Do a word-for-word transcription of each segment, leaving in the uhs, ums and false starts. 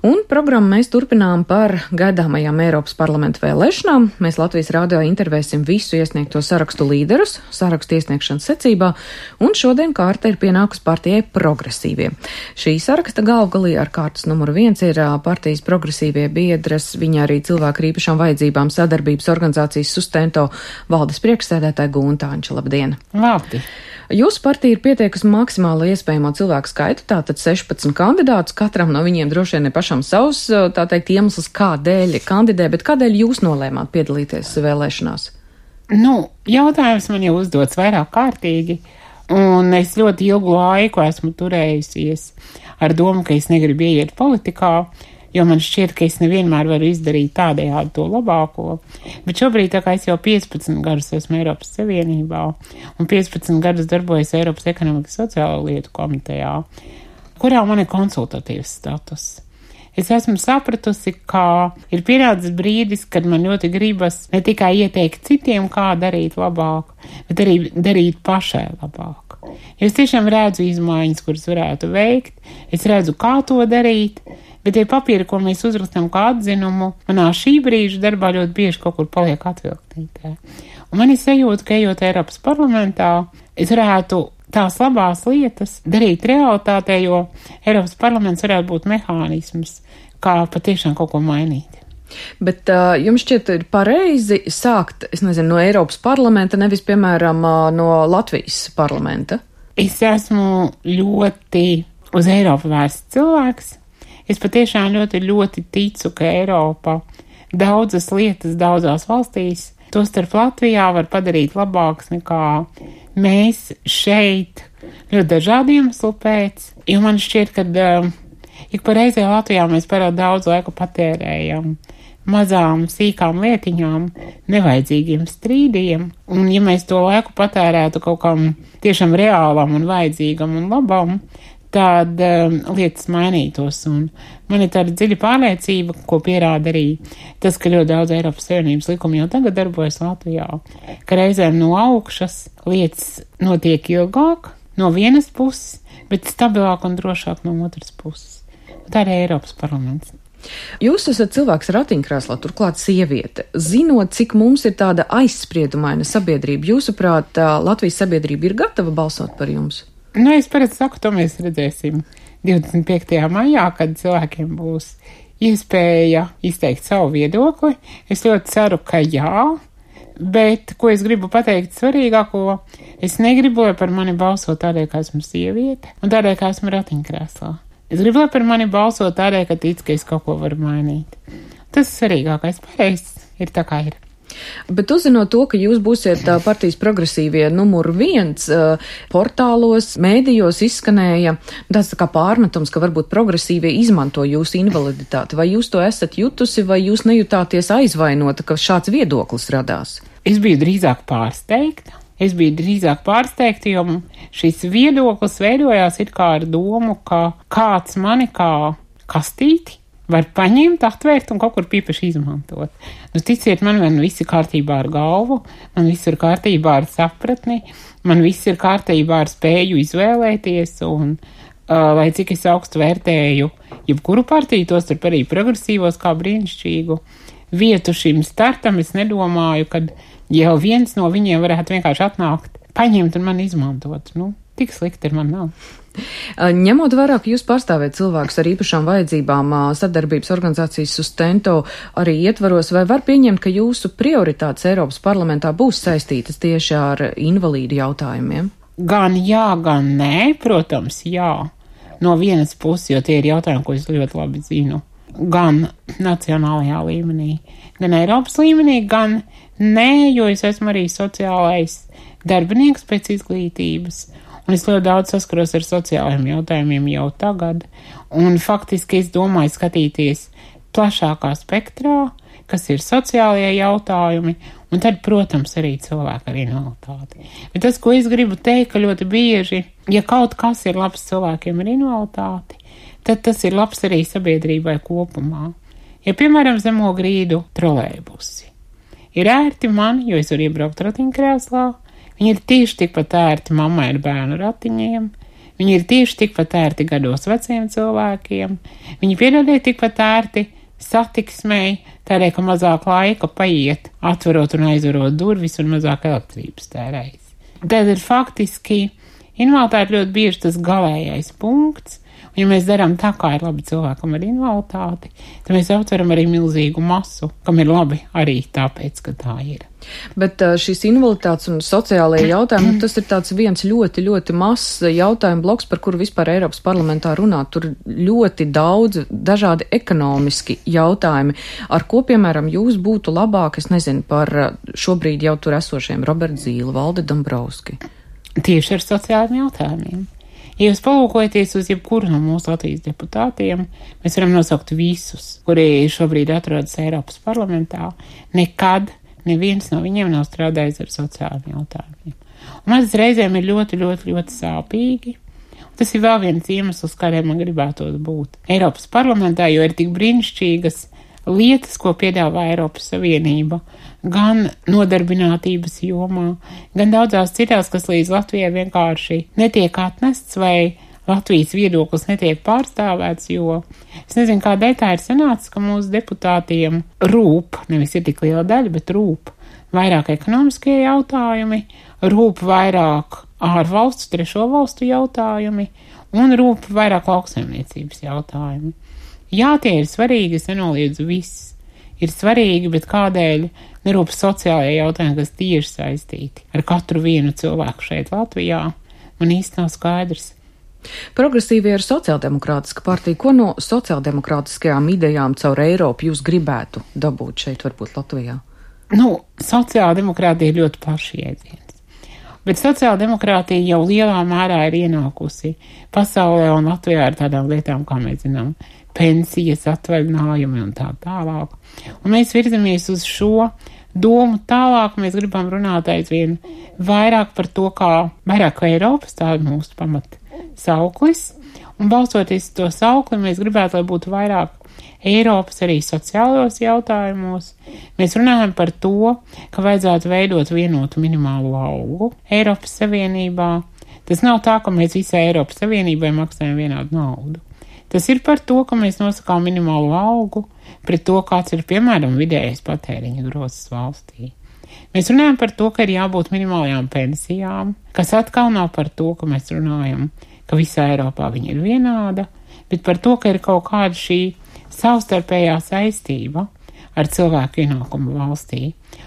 Un programmu mēs turpinām par gaidāmajām Eiropas parlamenta vēlēšanām. Mēs Latvijas radio intervēsim visu iesniegto sarakstu līderus, sarakstu iesniegšanas secībā, un šodien kārta ir pienākusi partijai Progresīvie. Šī saraksta galvgalī ar kārtas numuru viens ir partijas Progresīvie biedras, viņa arī cilvēku ar īpašām vajadzībām sadarbības organizācijas Sustento valdes priekšsēdētāja Gunta Anča. Labdien! Labi! Jūsu partija ir pieteikusi maksimālo iespējamo cilvēku skaitu, tātad sešpadsmit kandidātus, katram no viņiem droši vien ir pašam savs, tā teikt, iemesls, kādēļ kandidē, bet kādēļ jūs nolēmāt piedalīties vēlēšanās? Nu, jautājums man jau uzdots vairāk kārtīgi, un es ļoti ilgu laiku esmu turējusies ar domu, ka es negribu ieiet politikā, jo man šķiet, ka es nevienmēr varu izdarīt tādējādi to labāko. Bet šobrīd, tā kā es jau piecpadsmit gadus esmu Eiropas Savienībā un piecpadsmit gadus darbojos Eiropas ekonomikas sociālo lietu komitejā, kurā man ir konsultatīvs status. Es esmu sapratusi, ka ir pienācis brīdis, kad man ļoti gribas ne tikai ieteikt citiem, kā darīt labāk, bet arī darīt pašai labāk. Es tiešām redzu izmaiņas, kuras varētu veikt, es redzu, kā to darīt, bet tie papīri, ko mēs uzrakstam kā atzinumu, manā šī brīža darbā ļoti bieži kaut kur paliek atvilktnītē. Un man ir sajūta, ka ejot Eiropas parlamentā, es varētu tās labās lietas darīt realitātē, jo Eiropas parlaments varētu būt mehānisms, kā patiešām kaut ko mainīt. Bet uh, jums šķiet ir pareizi sākt, es nezinu, no Eiropas parlamenta, nevis, piemēram, no Latvijas parlamenta? Es esmu ļoti uz Eiropu vērsts cilvēks. Es patiešām ļoti, ļoti ticu, ka Eiropa daudzas lietas daudzās valstīs, tostarp Latvijā, var padarīt labāks nekā mēs šeit ļoti dažādu iemeslu pēc. Jo man šķiet, ka uh, ik pa reizē Latvijā mēs pārāk daudz laika patērējam mazām, sīkām lietiņām, nevajadzīgiem strīdiem. Un ja mēs to laiku patērētu kaut kam tiešām reālam un vajadzīgam un labam, tad um, lietas mainītos, un man ir tāda dziļa pārliecība, ko pierāda arī tas, ka ļoti daudz Eiropas Savienības likumi jau tagad darbojas Latvijā, ka reizēm no augšas lietas notiek ilgāk no vienas puses, bet stabilāk un drošāk no otras puses. Tā ir Eiropas parlaments. Jūs esat cilvēks ratiņkrēslā, turklāt sieviete. Zinot, cik mums ir tāda aizspriedumaina sabiedrība, jūsuprāt, Latvijas sabiedrība ir gatava balsot par jums? Nu, es parasti saku, to mēs redzēsim divdesmit piektajā maijā, kad cilvēkiem būs iespēja izteikt savu viedokli. Es ļoti ceru, ka jā, bet, ko es gribu pateikt svarīgāko, es negribu, lai par mani balso tādēļ, ka esmu sieviete un tādēļ, ka esmu ratiņkrēslā. Es gribu, lai par mani balso tādēļ, ka tic, ka es kaut ko varu mainīt. Tas svarīgākais pareizs ir tā, kā ir. Bet uzzinot to, ka jūs būsiet partijas Progresīvie numur viens, portālos, mēdījos izskanēja tāds tā kā pārmetums, ka varbūt Progresīvie izmanto jūsu invaliditāti. Vai jūs to esat jutusi, vai jūs nejutāties aizvainota, ka šāds viedoklis radās? Es biju drīzāk pārsteigta. Es biju drīzāk pārsteigta, jo šis viedoklis veidojās it kā ar domu, ka kāds mani kā kastīti var paņemt, atvērt un kaut kur pīpaši izmantot. Nu, ticiet, man man viss ir kārtībā ar galvu, man viss ir kārtībā ar sapratni, man viss ir kārtībā ar spēju izvēlēties, un uh, lai cik es augstu vērtēju jebkuru partiju, tostarp arī Progresīvos kā brīnišķīgu vietu šim startam, es nedomāju, ka jau viens no viņiem varētu vienkārši atnākt, paņemt un man izmantot. Nu, tik slikti ir man nav. Ņemot vērā, ka jūs pārstāvēt cilvēkus ar īpašām vajadzībām sadarbības organizācijas Sustento arī ietvaros, vai var pieņemt, ka jūsu prioritātes Eiropas parlamentā būs saistītas tieši ar invalīdu jautājumiem? Gan jā, gan nē, protams, jā. No vienas puses, jo tie ir jautājumi, ko es ļoti labi zinu. Gan nacionālajā līmenī, gan Eiropas līmenī, gan nē, jo es esmu arī sociālais darbinieks pēc izglītības. Un es ļoti daudz saskaros ar sociālajiem jautājumiem jau tagad, un faktiski es domāju skatīties plašākā spektrā, kas ir sociālajie jautājumi, un tad, protams, arī cilvēki ar invaliditāti. Bet tas, ko es gribu teikt, ka ļoti bieži, ja kaut kas ir labs cilvēkiem ar invaliditāti, tad tas ir labs arī sabiedrībai kopumā. Ja, piemēram, zemo grīdu trolejbusi ir ērti man, jo es varu iebraukt ratiņkrēslā, viņi ir tieši tikpat ērti mammai ar bērnu ratiņiem, Viņi ir tieši tikpat ērti gados veciem cilvēkiem, viņi piedodiet tikpat ērti satiksmei, tādēļ, ka mazāk laika paiet, atverot un aizverot durvis un mazāk elektrības tērējas. Tad ir faktiski invaliditāte ļoti bieži tas galējais punkts, un ja mēs darām tā, kā ir labi cilvēkam ar invaliditāti, tad mēs aptveram arī milzīgu masu, kam ir labi arī tāpēc, ka tā ir. Bet šīs invaliditātes un sociālajie jautājumi, tas ir tāds viens ļoti, ļoti mazs jautājumu bloks, par kuru vispār Eiropas parlamentā runāt. Tur ļoti daudz dažādi ekonomiski jautājumi, ar ko, piemēram, jūs būtu labāk, es nezinu, par šobrīd jau tur esošiem Roberts Zīle, Valdi Dombrovski. Tieši ar sociālajiem jautājumiem. Ja jūs palūkojaties uz jebkuru no mūsu Latvijas deputātiem, mēs varam nosaukt visus, kuri šobrīd atrodas Eiropas parlamentā, nekad neviens no viņiem nav strādājis ar sociālajiem jautājumiem. Un man tas reizēm ir ļoti, ļoti, ļoti sāpīgi. Tas ir vēl viens iemesls, kādēļ man gribētos būt Eiropas parlamentā, jo ir tik brīnišķīgas lietas, ko piedāvā Eiropas Savienība, gan nodarbinātības jomā, gan daudzās citās, kas līdz Latvijai vienkārši netiek atnests vai Latvijas viedoklis netiek pārstāvēts, jo es nezinu, kādēļ tā ir sanācis, ka mūsu deputātiem rūp, nevis ir tik liela daļa, bet rūp vairāk ekonomiskie jautājumi, rūp vairāk ārvalstu, trešo valstu jautājumi un rūp vairāk lauksaimniecības jautājumi. Jā, tie ir svarīgi, es nenoliedzu viss. Ir svarīgi, bet kādēļ nerūp sociālajie jautājumi, kas tieši saistīti ar katru vienu cilvēku šeit Latvijā, man īsti nav skaidrs. Progresīvie ir sociāldemokrātiska partija. Ko no sociāldemokrātiskajām idejām caur Eiropu jūs gribētu dabūt šeit, varbūt Latvijā? Nu, sociāldemokrātija ir ļoti plašs jēdziens. Bet sociāldemokrātija jau lielā mērā ir ienākusi pasaulē un Latvijā ar tādām lietām, kā mēs zinām, pensijas, atvaļinājumi un tā tālāk. Un mēs virzamies uz šo domu tālāk, mēs gribam runāt aizvien vairāk par to, kā vairāk Eiropas, tā ir mūsu pamat sauklis, un balstoties to saukli, mēs gribētu, lai būtu vairāk Eiropas arī sociālos jautājumos. Mēs runājam par to, ka vajadzētu veidot vienotu minimālo algu Eiropas Savienībā. Tas nav tā, ka mēs visai Eiropas Savienībai maksājam vienādu naudu. Tas ir par to, ka mēs nosakām minimālo algu pret to, kāds ir, piemēram, vidējais patēriņa grozs valstī. Mēs runājam par to, ka ir jābūt minimālajām pensijām, kas atkal nav par to, ka mēs runājam, ka visā Eiropā viņa ir vienāda, bet par to, ka ir kaut kāda šī savstarpējā saistība ar cilvēku ienākumu valstī.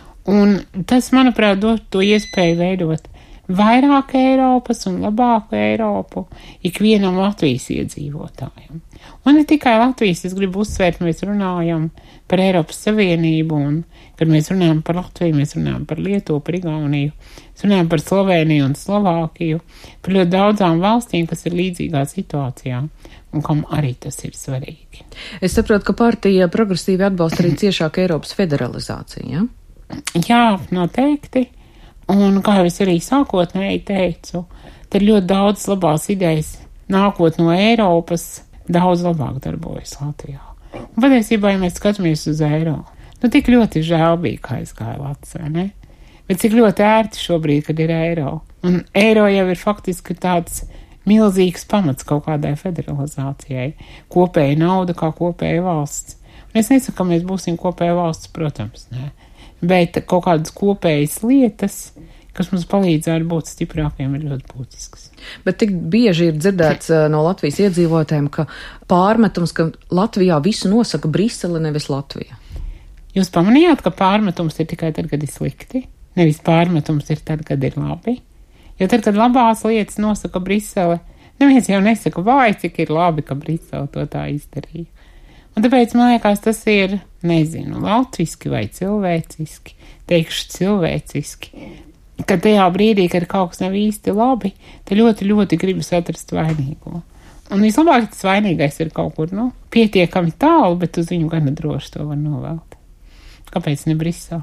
Un tas, manuprāt, dod to iespēju veidot vairāk Eiropas un labāku Eiropu ikvienam Latvijas iedzīvotājam. Un ne tikai Latvijas, es gribu uzsvērt, mēs runājam par Eiropas Savienību, un kad mēs runājam par Latviju, mēs runājam par Lietuvu, par Igauniju, mēs runājam par Slovēniju un Slovākiju, par ļoti daudzām valstīm, kas ir līdzīgā situācijā, un kam arī tas ir svarīgi. Es saprotu, ka partija progresīvi atbalsta arī ciešāku Eiropas federalizāciju, ja? Jā, noteikti. Un, kā jau es arī sākotnēji teicu, tad ļoti daudz labās idejas nākot no Eiropas daudz labāk darbojas Latvijā. Un patiesībā, ja mēs skatāmies uz eiro, nu tik ļoti žēl bija, kā aizgāja Latvijas, vai ne? Bet cik ļoti ērti šobrīd, kad ir eiro. Un eiro jau ir faktiski tāds milzīgs pamats kaut kādai federalizācijai. Kopēja nauda kā kopēja valsts. Un es nesaku, ka mēs būsim kopēja valsts, protams, ne. Bet kaut kādas kopējas lietas, kas mums palīdzētu būt stiprākiem, ir ļoti būtisks. Bet tik bieži ir dzirdēts no Latvijas iedzīvotājiem, ka pārmetums, ka Latvijā visu nosaka Brisele, nevis Latvija. Jūs pamanījāt, ka pārmetums ir tikai tad, kad ir slikti? Nevis pārmetums ir tad, kad ir labi? Jo tad, kad labās lietas nosaka Brisele, neviens jau nesaka, vai cik ir labi, ka Brisele to tā izdarīja. Un tāpēc, man liekas, tas ir, nezinu, latviski vai cilvēciski, teikšu cilvēciski, ka tajā brīdī, kad kaut kas nav īsti labi, te ļoti, ļoti gribas atrast vainīgo. Un vislabāk tas vainīgais ir kaut kur, nu, pietiekami tālu, bet uz viņu gana droši to var novelt. Kāpēc ne Brisele?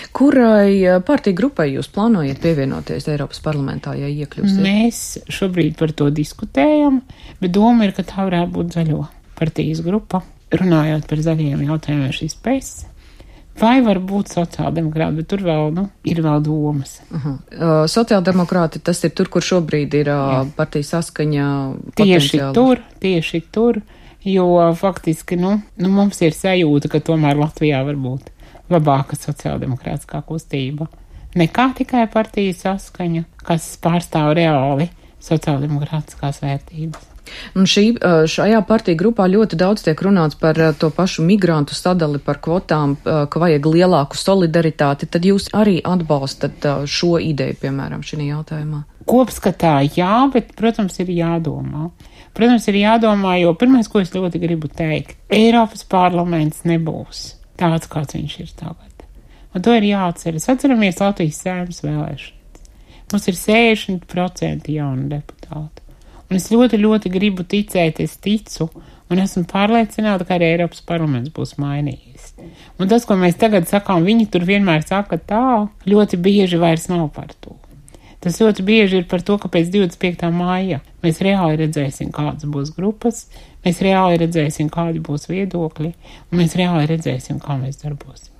Kurai partiju grupai jūs plānojat pievienoties Eiropas parlamentā, ja iekļūsiet? Mēs šobrīd par to diskutējam, bet doma ir, ka tā varētu būt zaļo partijas grupa. Runājot par zaļiem jautājumiem šīs spējas, vai var būt sociāldemokrāti, bet tur vēl, nu, ir vēl domas. Uh-huh. Uh, sociāldemokrāti, tas ir tur, kur šobrīd ir uh, partija Saskaņa tieši tur, tieši tur, jo faktiski, nu, nu, mums ir sajūta, ka tomēr Latvijā var būt labāka sociāldemokrātiskā kustība nekā tikai partija Saskaņa, kas pārstāv reāli sociāldemokrātiskās vērtības. Un šī, šajā partija grupā ļoti daudz tiek runāts par to pašu migrantu sadali, par kvotām, ka vajag lielāku solidaritāti. Tad jūs arī atbalstat šo ideju, piemēram, šī jautājumā? Kopskatā jā, bet, protams, ir jādomā. Protams, ir jādomā, jo pirmais, ko es ļoti gribu teikt, Eiropas parlaments nebūs tāds, kāds viņš ir tagad. Un to ir jāatceras. Atceramies Latvijas Saeimas vēlēšanas. Mums ir sešdesmit procenti jaunu deputātu. Un es ļoti, ļoti gribu ticēt, es ticu, un esmu pārliecināta, ka arī Eiropas parlaments būs mainījies. Un tas, ko mēs tagad sakām, viņi tur vienmēr saka tā, ļoti bieži vairs nav par to. Tas ļoti bieži ir par to, ka pēc divdesmit piektā māja mēs reāli redzēsim, kādas būs grupas, mēs reāli redzēsim, kādi būs viedokļi, un mēs reāli redzēsim, kā mēs darbosimies.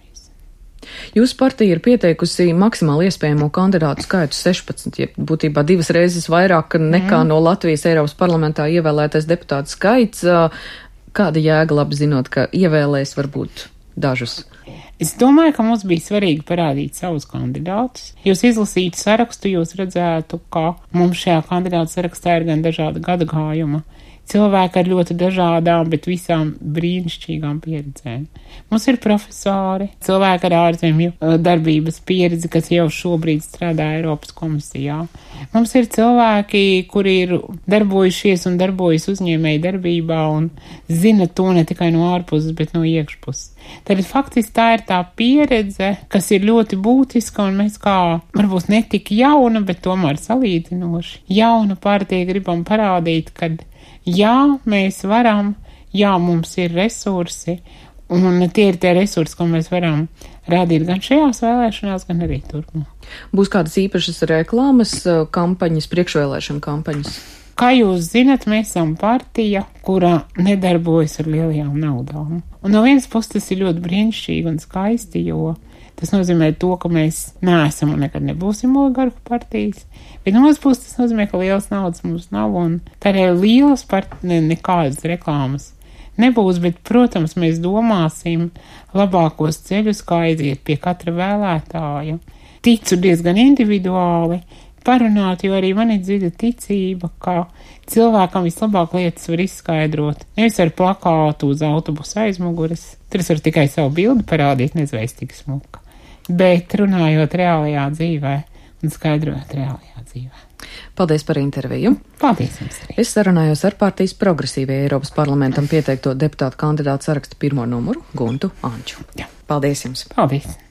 Jūsu partija ir pieteikusi maksimāli iespējamo kandidātu skaitu sešpadsmit, ja būtībā divas reizes vairāk nekā mm. no Latvijas Eiropas parlamentā ievēlētais deputātu skaits. Kāda jēga labi zinot, ka ievēlēs varbūt dažus? Es domāju, ka mums bija svarīgi parādīt savus kandidātus. Jūs izlasītu sarakstu, jūs redzētu, ka mums šajā kandidātu sarakstā ir gan dažāda gadagājuma. Cilvēki ar ļoti dažādām, bet visām brīnišķīgām pieredzēm. Mums ir profesori, cilvēki ar ārzemju darbības pieredzi, kas jau šobrīd strādā Eiropas komisijā. Mums ir cilvēki, kuri ir darbojušies un darbojas uzņēmēju darbībā un zina to ne tikai no ārpuses, bet no iekšpuses. Tad faktiski tā ir tā pieredze, kas ir ļoti būtiska, un mēs kā varbūt ne tik jauna, bet tomēr salīdzinoši jauna partija gribam parādīt, kad jā, mēs varam, jā, mums ir resursi, un tie ir tie resursi, ko mēs varam rādīt gan šajās vēlēšanās, gan arī turpmāk. Būs kādas īpašas reklāmas kampaņas, priekšvēlēšana kampaņas? Kā jūs zinat, mēs esam partija, kura nedarbojas ar lielajām naudām. Un no vienas puses tas ir ļoti brīnišķīgi un skaisti, jo tas nozīmē to, ka mēs neesam un nekad nebūsim oligarhu partijas. Bet no otras puses tas nozīmē, ka lielas naudas mums nav un tādēļ lielas partijas ne, nekādas reklāmas nebūs, bet, protams, mēs domāsim labākos ceļus, kā aiziet pie katra vēlētāja. Ticu diezgan individuāli parunāt, jo arī man ir dziļa ticība, ka cilvēkam vislabāk lietas var izskaidrot. Nevis ar plakātu uz autobusa aizmuguras, tur es varu tikai savu bildi parādīt, nezveic tik smuka, bet runājot reālajā dzīvē un skaidrojot reālajā dzīvē. Paldies par interviju. Paldies jums arī. Es sarunājos ar partijas Progresīvie Eiropas parlamentam pieteikto deputātu kandidātu sarakstu pirmo numuru Guntu Anču. Jā. Paldies jums. Paldies.